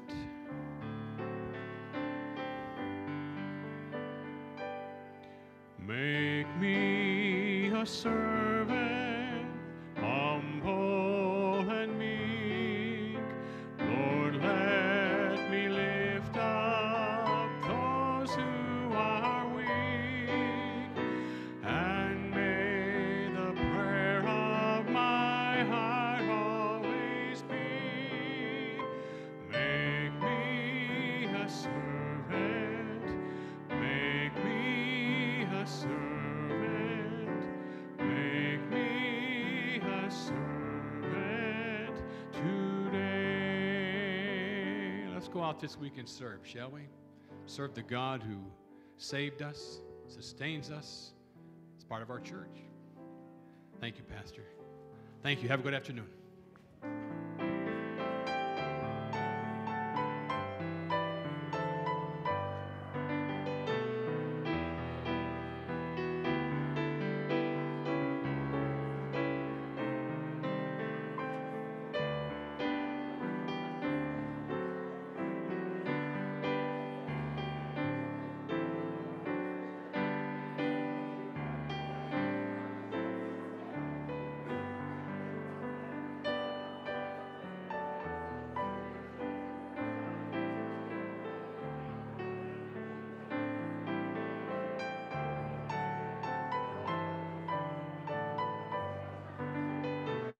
Speaker 3: Make me a servant, humble and meek. Lord, let me lift up those who are weak, and may the prayer of my heart always be, make me a servant, make me a servant, make me a servant today. Let's go out this week and serve, shall we? Serve the God who saved us, sustains us. It's part of our church. Thank you, Pastor. Thank you. Have a good afternoon.